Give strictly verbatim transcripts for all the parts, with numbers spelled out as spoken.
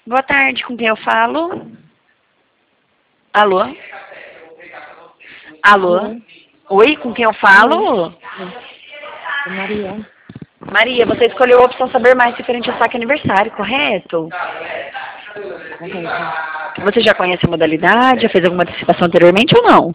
Boa tarde, com quem eu falo? Alô? Alô? Alô? Oi, com quem eu Alô? falo? É Maria. Maria, você escolheu a opção saber mais referente ao saque aniversário, correto? Correto. Você já conhece a modalidade? Já fez alguma antecipação anteriormente ou não?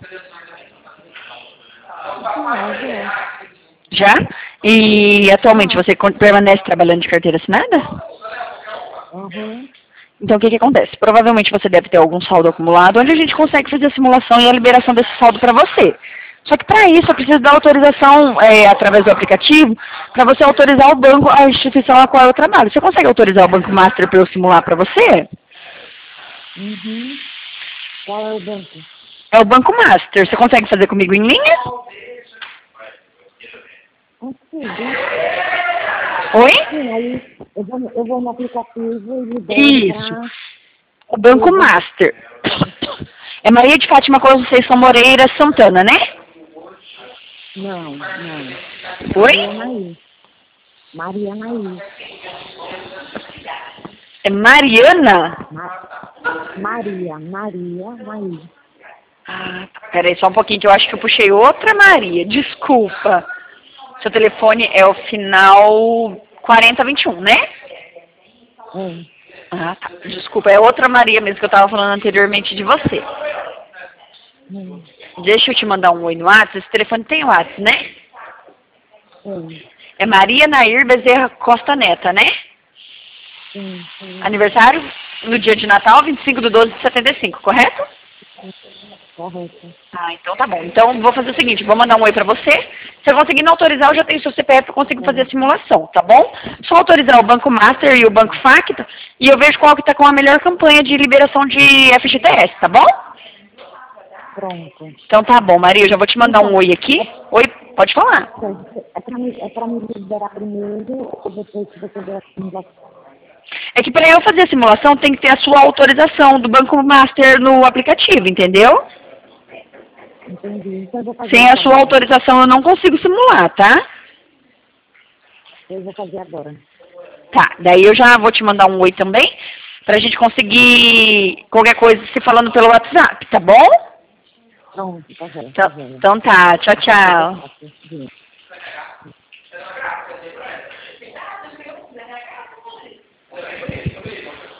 Já, já. Já? E atualmente Já. você con- permanece trabalhando de carteira assinada? Uhum. Então o que, que acontece? Provavelmente você deve ter algum saldo acumulado, onde a gente consegue fazer a simulação e a liberação desse saldo para você. Só que para isso eu preciso da autorização é, através do aplicativo para você autorizar o banco, a instituição a qual eu trabalho. Você consegue autorizar o Banco Master para eu simular para você? Uhum. Qual é o banco? É o Banco Master. Você consegue fazer comigo em linha? Consigo. Oi? Sim, aí eu vou, eu vou no aplicativo e libero Isso. para O Banco o banco. Master. É Maria de Fátima Conceição Moreira Santana, né? Não, não. Oi? Maria Naí. Maria Naí. É Mariana? Ma Maria, Maria Naí. Ah, tá. Peraí só um pouquinho que eu acho que eu puxei outra Maria. Desculpa. Seu telefone é o final quarenta vinte e um, né? É. Ah, tá. Desculpa, é outra Maria mesmo que eu estava falando anteriormente de você. Hum. Deixa eu te mandar um oi no WhatsApp. Esse telefone tem WhatsApp, né? Sim, É Maria Nair Bezerra Costa Neta, né? sim, sim. Aniversário no dia de Natal, vinte e cinco de doze de setenta e cinco, correto? Correto. Ah, então tá bom. Então vou fazer o seguinte, vou mandar um oi pra você. Se eu conseguir não autorizar, eu já tenho seu C P F, eu consigo fazer a Sim. simulação, tá bom? Só autorizar o Banco Master e o Banco Facta e eu vejo qual que tá com a melhor campanha de liberação de F G T S, tá bom? Pronto. Então tá bom, Maria, eu já vou te mandar um Então, oi aqui. Oi, pode falar. é para me, é pra me liberar primeiro ou depois que você der a simulação? É que para eu fazer a simulação tem que ter a sua autorização do Banco Master no aplicativo, entendeu? Entendi. Então eu vou fazer Sem a isso sua agora. autorização eu não consigo simular, tá? Eu vou fazer agora. Tá, daí eu já vou te mandar um oi também, pra gente conseguir qualquer coisa se falando pelo WhatsApp, tá bom? Pronto, tá bem, tá Então, bem. então tá, tchau, Qualquer coisa eu tchau. faço.